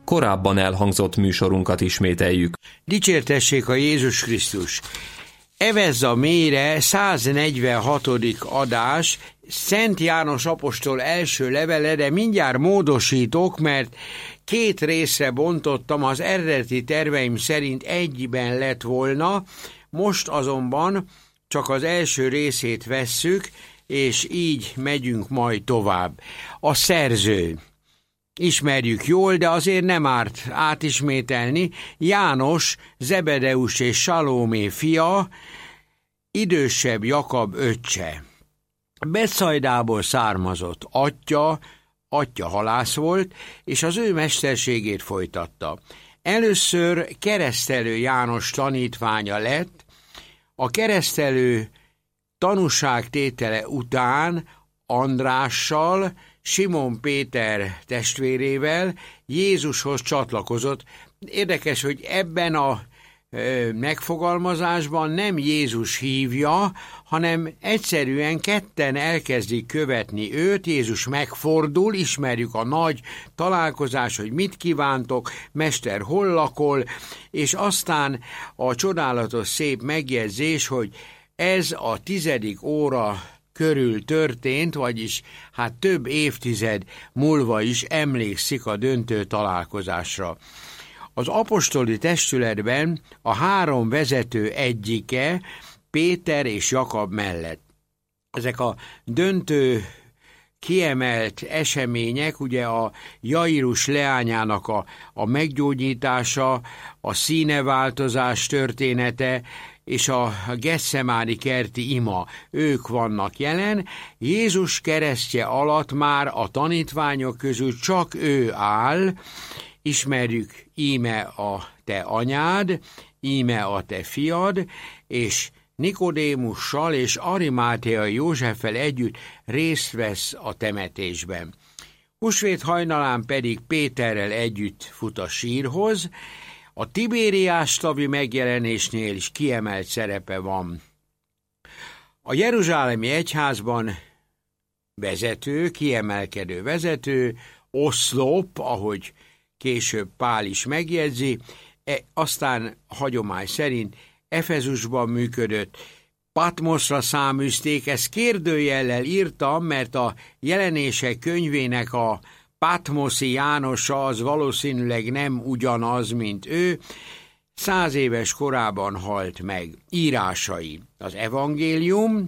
korábban elhangzott műsorunkat ismételjük. Dicsértessék a Jézus Krisztus! Evezza mélyre 146. adás, Szent János apostol első levele, de mindjárt módosítok, mert 2 részre bontottam, az eredeti terveim szerint egyben lett volna, most azonban csak az első részét vesszük, és így megyünk majd tovább. A szerző. Ismerjük jól, de azért nem árt átismételni. János, Zebedeus és Salómé fia, idősebb Jakab öccse. Betszajdából származott, atya halász volt, és az ő mesterségét folytatta. Először Keresztelő János tanítványa lett, a keresztelő tanúságtétele után Andrással, Simon Péter testvérével Jézushoz csatlakozott. Érdekes, hogy ebben a megfogalmazásban nem Jézus hívja, hanem egyszerűen ketten elkezdik követni őt, Jézus megfordul, ismerjük a nagy találkozás, hogy mit kívántok, mester hol lakol, és aztán a csodálatos szép megjegyzés, hogy ez a 10. óra körül történt, vagyis több évtized múlva is emlékszik a döntő találkozásra. Az apostoli testületben a 3 vezető egyike Péter és Jakab mellett. Ezek a döntő kiemelt események, ugye a Jairus leányának a meggyógyítása, a színeváltozás története, és a Getszemáni kerti ima, ők vannak jelen. Jézus keresztje alatt már a tanítványok közül csak ő áll, ismerjük, íme a te anyád, íme a te fiad, és Nikodémussal és Arimáteai Józseffel együtt részt vesz a temetésben. Húsvét hajnalán pedig Péterrel együtt fut a sírhoz. A Tibériás tavi megjelenésnél is kiemelt szerepe van. A jeruzsálemi egyházban kiemelkedő vezető, oszlop, ahogy később Pál is megjegyzi, aztán hagyomány szerint Efezusban működött, Patmoszra száműzték, ezt kérdőjellel írtam, mert a Jelenések könyvének a Patmoszi Jánosa az valószínűleg nem ugyanaz, mint ő, 100 éves korában halt meg. Írásai: az evangélium,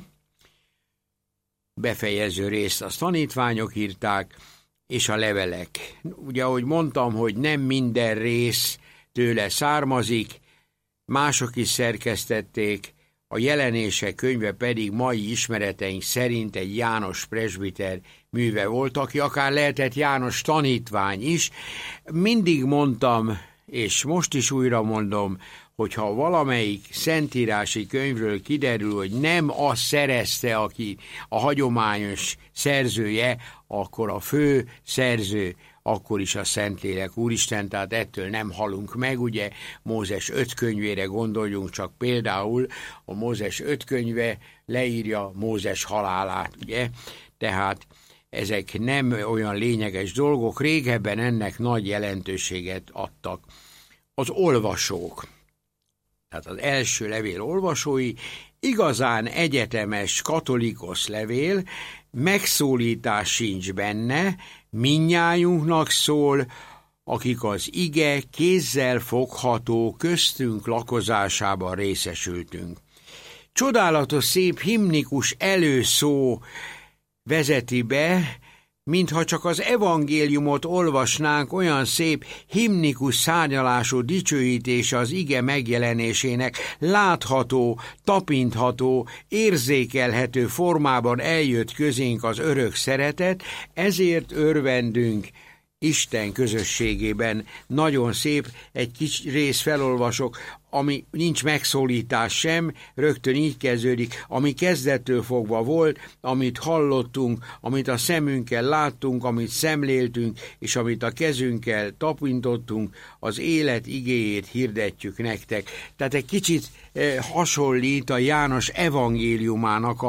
befejező részt az tanítványok írták, és a levelek. Ugye, ahogy mondtam, hogy nem minden rész tőle származik, mások is szerkesztették, a Jelenések könyve pedig mai ismereteink szerint egy János presbiter műve volt, aki akár lehetett János tanítvány is. Mindig mondtam, és most is újra mondom, hogyha valamelyik szentírási könyvről kiderül, hogy nem az szerezte, aki a hagyományos szerzője, akkor a fő szerző, akkor is a Szentlélek Úristen, tehát ettől nem halunk meg, ugye Mózes 5 könyvére gondoljunk csak például, a Mózes 5 könyve leírja Mózes halálát, ugye, tehát ezek nem olyan lényeges dolgok, régebben ennek nagy jelentőséget adtak az olvasók. Tehát az első levél olvasói, igazán egyetemes katolikus levél, megszólítás sincs benne, mindnyájunknak szól, akik az ige kézzel fogható köztünk lakozásában részesültünk. Csodálatos szép himnikus előszó vezeti be, mintha csak az evangéliumot olvasnánk, olyan szép himnikus szárnyalású dicsőítése az ige megjelenésének látható, tapintható, érzékelhető formában eljött közénk az örök szeretet, ezért örvendünk Isten közösségében. Nagyon szép, egy kis rész felolvasok, ami nincs megszólítás sem, rögtön így kezdődik, ami kezdettől fogva volt, amit hallottunk, amit a szemünkkel láttunk, amit szemléltünk, és amit a kezünkkel tapintottunk, az élet igéjét hirdetjük nektek. Tehát egy kicsit hasonlít a János evangéliumának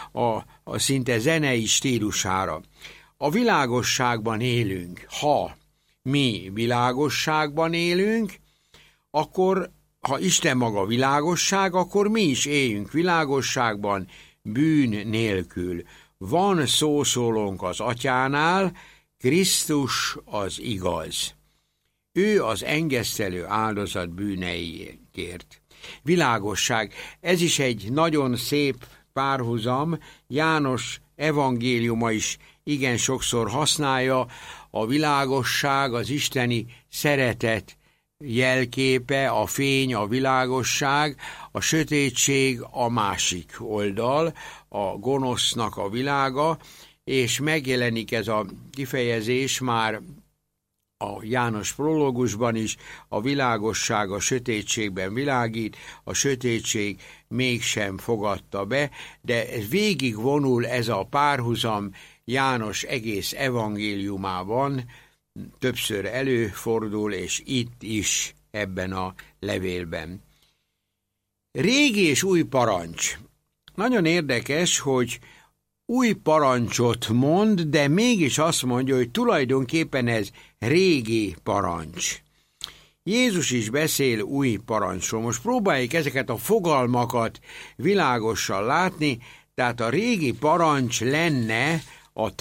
a szinte zenei stílusára. A világosságban élünk, ha mi világosságban élünk, akkor, ha Isten maga világosság, akkor mi is éljünk világosságban, bűn nélkül. Van szószólónk az Atyánál, Krisztus az igaz. Ő az engesztelő áldozat bűneiért. Világosság. Ez is egy nagyon szép párhuzam. János evangéliuma is igen sokszor használja. A világosság, az isteni szeretet jelképe, a fény, a világosság, a sötétség a másik oldal, a gonosznak a világa, és megjelenik ez a kifejezés már a János prológusban is, a világosság a sötétségben világít, a sötétség mégsem fogadta be, de végig vonul ez a párhuzam János egész evangéliumában, többször előfordul, és itt is ebben a levélben. Régi és új parancs. Nagyon érdekes, hogy új parancsot mond, de mégis azt mondja, hogy tulajdonképpen ez régi parancs. Jézus is beszél új parancsról. Most próbáljuk ezeket a fogalmakat világosan látni, tehát a régi parancs lenne a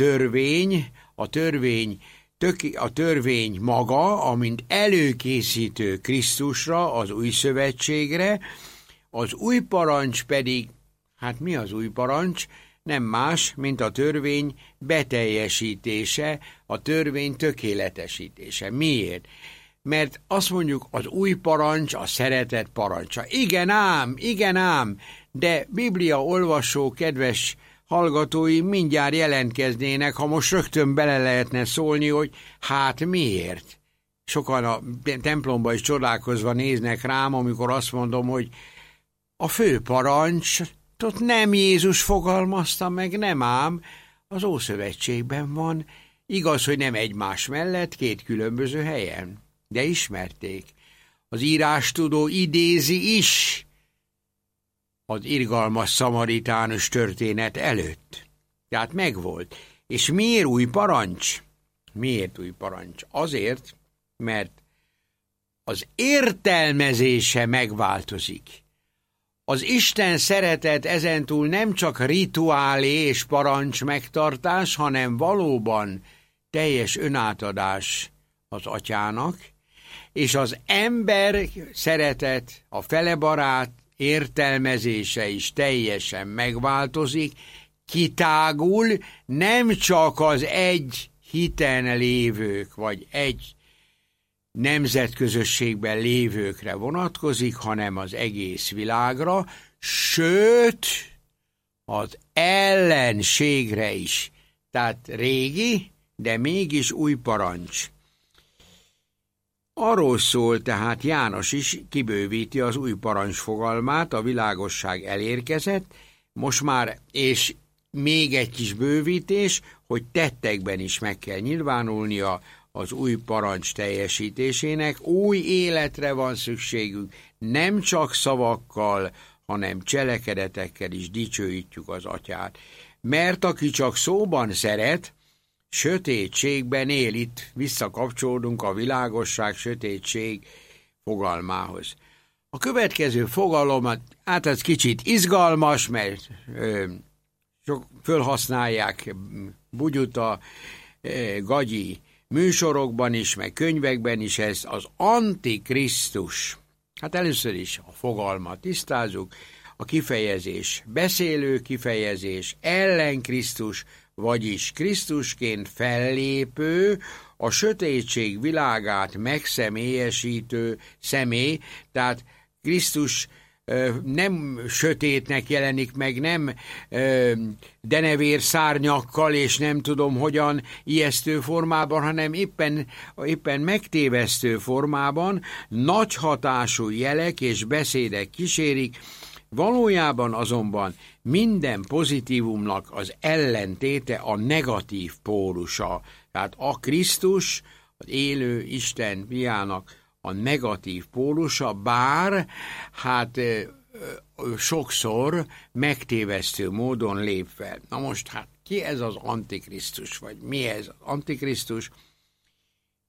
törvény maga, amint előkészítő Krisztusra, az új szövetségre, az új parancs pedig, hát mi az új parancs? Nem más, mint a törvény beteljesítése, a törvény tökéletesítése. Miért? Mert azt mondjuk, az új parancs a szeretet parancsa. Igen ám, de Biblia olvasó kedves hallgatói mindjárt jelentkeznének, ha most rögtön bele lehetne szólni, hogy hát miért? Sokan a templomba is csodálkozva néznek rám, amikor azt mondom, hogy a fő parancs, ott nem Jézus fogalmazta meg, nem ám, az Ószövetségben van. Igaz, hogy nem egymás mellett, két különböző helyen, de ismerték. Az írástudó idézi is az irgalmas szamaritánus történet előtt. Tehát megvolt. És miért új parancs? Miért új parancs? Azért, mert az értelmezése megváltozik. Az Isten szeretet ezentúl nem csak rituálé és parancs megtartás, hanem valóban teljes önátadás az Atyának, és az ember szeretet, a felebarát értelmezése is teljesen megváltozik, kitágul, nem csak az egy hiten lévők, vagy egy nemzetközösségben lévőkre vonatkozik, hanem az egész világra, sőt, az ellenségre is. Tehát régi, de mégis új parancs. Arról szól tehát János is, kibővíti az új parancs fogalmát, a világosság elérkezett, most már, és még egy kis bővítés, hogy tettekben is meg kell nyilvánulnia az új parancs teljesítésének, új életre van szükségünk, nem csak szavakkal, hanem cselekedetekkel is dicsőítjük az Atyát. Mert aki csak szóban szeret, sötétségben él. Itt visszakapcsolódunk a világosság, sötétség fogalmához. A következő fogalom, hát ez kicsit izgalmas, mert fölhasználják bugyuta, gagyi műsorokban is, meg könyvekben is, ez az Antikrisztus. Hát először is a fogalmat tisztázzuk, a kifejezés beszélő kifejezés, ellenkrisztus, vagyis Krisztusként fellépő, a sötétség világát megszemélyesítő személy, tehát Krisztus nem sötétnek jelenik meg, nem denevér szárnyakkal, és nem tudom hogyan ijesztő formában, hanem éppen megtévesztő formában, nagy hatású jelek és beszédek kísérik, valójában azonban minden pozitívumnak az ellentéte a negatív pólusa. Tehát a Krisztus, az élő Isten fiának a negatív pólusa, bár hát sokszor megtévesztő módon lép fel. Na most hát ki ez az Antikrisztus, vagy mi ez az Antikrisztus?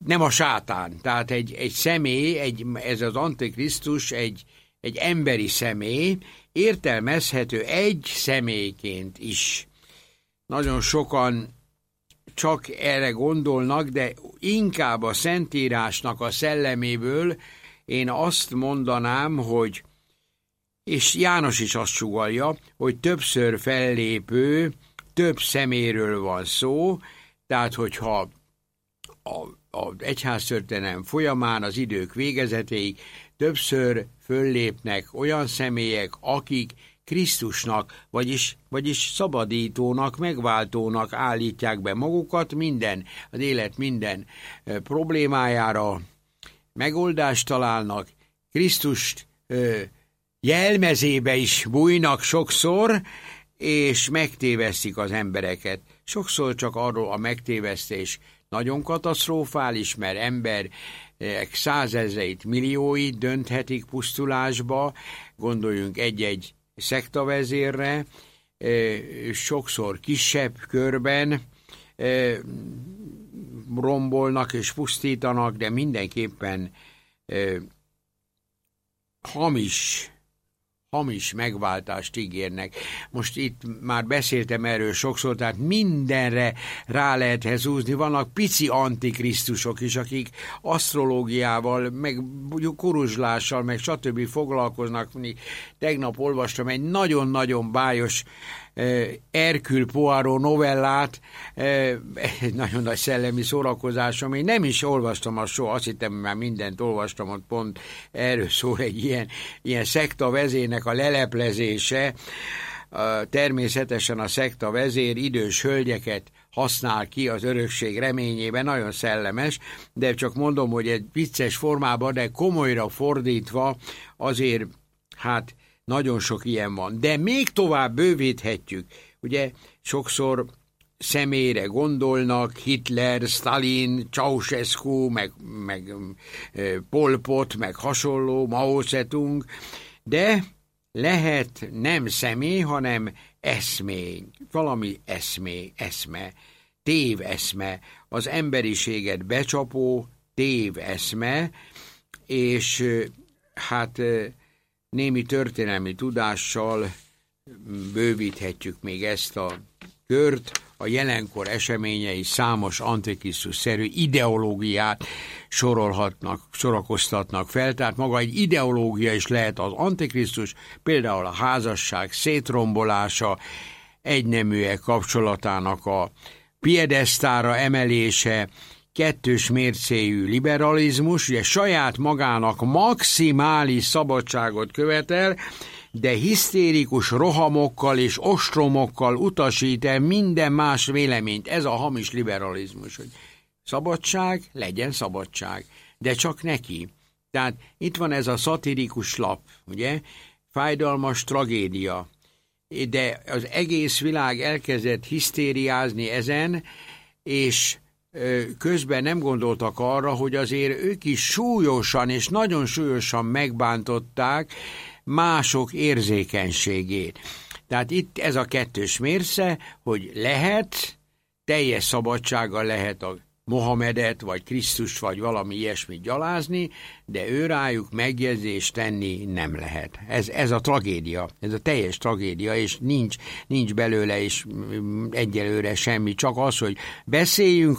nem a sátán, tehát egy személy, ez az Antikrisztus egy emberi személy, értelmezhető egy személyként is. Nagyon sokan csak erre gondolnak, de inkább a Szentírásnak a szelleméből én azt mondanám, hogy, és János is azt sugallja, hogy többször fellépő, több szeméről van szó, tehát hogyha az egyháztörténelem folyamán az idők végezetéig többször föllépnek olyan személyek, akik Krisztusnak, vagyis szabadítónak, megváltónak állítják be magukat, az élet minden problémájára megoldást találnak, Krisztust jelmezébe is bújnak sokszor, és megtévesztik az embereket. Sokszor csak arról a megtévesztés nagyon katasztrofális, mert emberek százezreit, millióit dönthetik pusztulásba, gondoljunk egy-egy szektavezérre, sokszor kisebb körben rombolnak és pusztítanak, de mindenképpen hamis megváltást ígérnek. Most itt már beszéltem erről sokszor, tehát mindenre rá lehet húzni. Vannak pici antikrisztusok is, akik asztrológiával, meg kuruzslással, meg stb. Foglalkoznak. Tegnap olvastam egy nagyon-nagyon bájos Hercule Poirot novellát, egy nagyon nagy szellemi szórakozásom, én nem is olvastam azt soha, azt hittem, már mindent olvastam, ott pont erről szól egy ilyen szekta vezérnek a leleplezése. Természetesen a szekta vezér idős hölgyeket használ ki az örökség reményében, nagyon szellemes, de csak mondom, hogy egy vicces formában, de komolyra fordítva azért, hát nagyon sok ilyen van. De még tovább bővíthetjük. Ugye sokszor személyre gondolnak, Hitler, Stalin, Ceausescu, meg Pol Pot, meg hasonló, Mao Zedong, de lehet nem személy, hanem eszmény, valami eszme, téveszme, az emberiséget becsapó téveszme, és hát némi történelmi tudással bővíthetjük még ezt a kört, a jelenkor eseményei számos antikrisztus-szerű ideológiát sorakoztatnak fel, tehát maga egy ideológia is lehet az antikrisztus, például a házasság szétrombolása, egyneműek kapcsolatának a piedesztára emelése, kettős mércéjű liberalizmus, ugye saját magának maximális szabadságot követel, de hisztérikus rohamokkal és ostromokkal utasít el minden más véleményt. Ez a hamis liberalizmus, hogy szabadság, legyen szabadság, de csak neki. Tehát itt van ez a szatirikus lap, ugye, fájdalmas tragédia, de az egész világ elkezdett hisztériázni ezen, és közben nem gondoltak arra, hogy azért ők is súlyosan és nagyon súlyosan megbántották mások érzékenységét. Tehát itt ez a kettős mérce, hogy lehet, teljes szabadsággal lehet a Mohamedet, vagy Krisztust, vagy valami ilyesmit gyalázni, de őrájuk megjegyzést tenni nem lehet. Ez a tragédia, ez a teljes tragédia, és nincs belőle is egyelőre semmi, csak az, hogy beszéljünk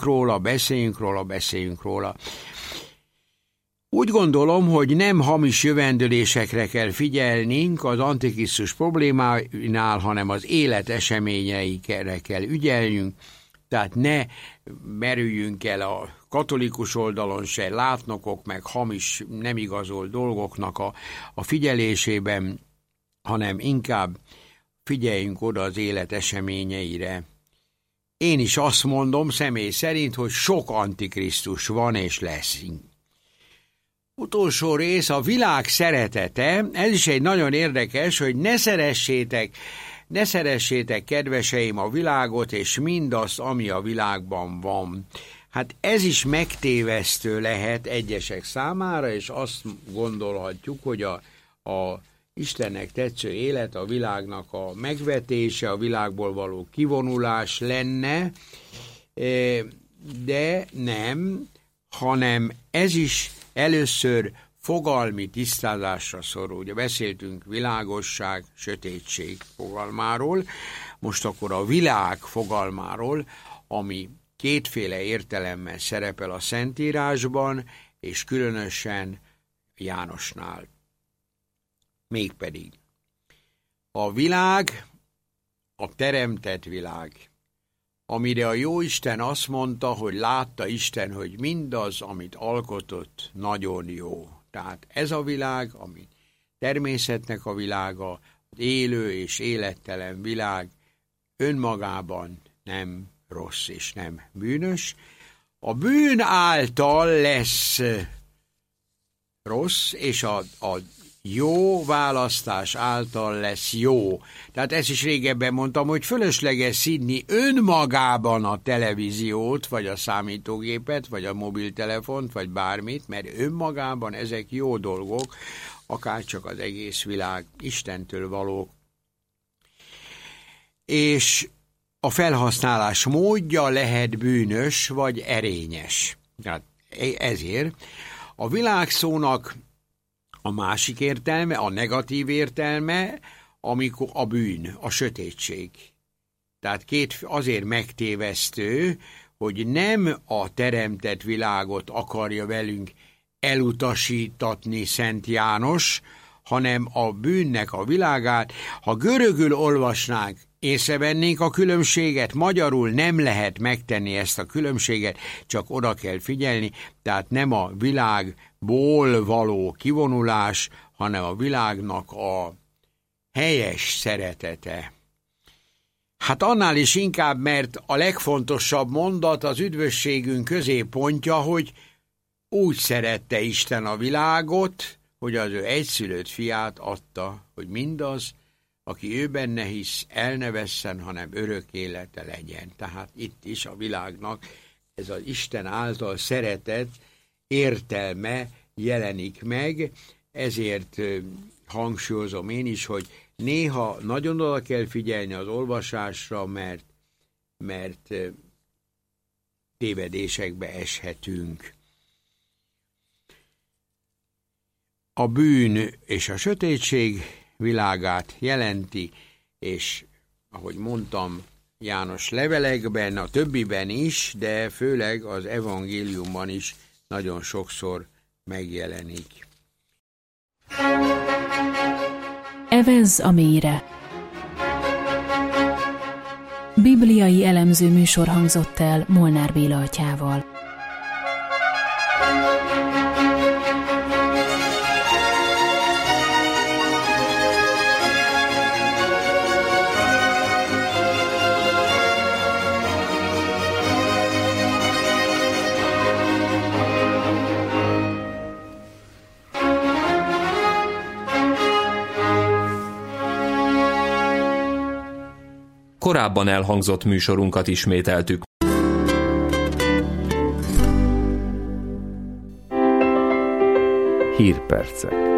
róla. Úgy gondolom, hogy nem hamis jövendőlésekre kell figyelnünk az antikrisztus problémáinál, hanem az élet eseményeikre kell ügyelnünk, tehát ne merüljünk el a katolikus oldalon se látnokok, meg hamis, nem igazolt dolgoknak a figyelésében, hanem inkább figyeljünk oda az élet eseményeire. Én is azt mondom személy szerint, hogy sok antikrisztus van és lesz. Utolsó rész, a világ szeretete, ez is egy nagyon érdekes, hogy ne szeressétek, kedveseim, a világot, és mindazt, ami a világban van. Hát ez is megtévesztő lehet egyesek számára, és azt gondolhatjuk, hogy a Istennek tetsző élet, a világnak a megvetése, a világból való kivonulás lenne, de nem, hanem ez is először fogalmi tisztázásra szorul. Ugye beszéltünk világosság, sötétség fogalmáról, most akkor a világ fogalmáról, ami kétféle értelemmel szerepel a Szentírásban, és különösen Jánosnál. Mégpedig a világ, a teremtett világ, amire a Jóisten azt mondta, hogy látta Isten, hogy mindaz, amit alkotott, nagyon jó. Tehát ez a világ, ami természetnek a világa, az élő és élettelen világ önmagában nem rossz és nem bűnös. A bűn által lesz rossz, és a jó választás által lesz jó. Tehát ezt is régebben mondtam, hogy fölösleges szidni önmagában a televíziót, vagy a számítógépet, vagy a mobiltelefont, vagy bármit, mert önmagában ezek jó dolgok, akárcsak az egész világ Istentől valók. És a felhasználás módja lehet bűnös, vagy erényes. Tehát ezért a világszónak a másik értelme, a negatív értelme, amikor a bűn, a sötétség. Tehát azért megtévesztő, hogy nem a teremtett világot akarja velünk elutasítatni Szent János, hanem a bűnnek a világát. Ha görögül olvasnánk, észrevennénk a különbséget, magyarul nem lehet megtenni ezt a különbséget, csak oda kell figyelni, tehát nem a világból való kivonulás, hanem a világnak a helyes szeretete. Hát annál is inkább, mert a legfontosabb mondat az üdvösségünk középpontja, hogy úgy szerette Isten a világot, hogy az ő egyszülött fiát adta, hogy mindaz, aki ő benne hisz, el ne vesszen, hanem örök élete legyen. Tehát itt is a világnak ez az Isten által szeretett értelme jelenik meg, ezért hangsúlyozom én is, hogy néha nagyon oda kell figyelni az olvasásra, mert tévedésekbe eshetünk. A bűn és a sötétség világát jelenti, és ahogy mondtam, János levelekben, a többiben is, de főleg az evangéliumban is nagyon sokszor megjelenik. Evezz a mélyre. Bibliai elemző műsor hangzott el Molnár Béla atyával. Korábban elhangzott műsorunkat ismételtük. Hírpercek.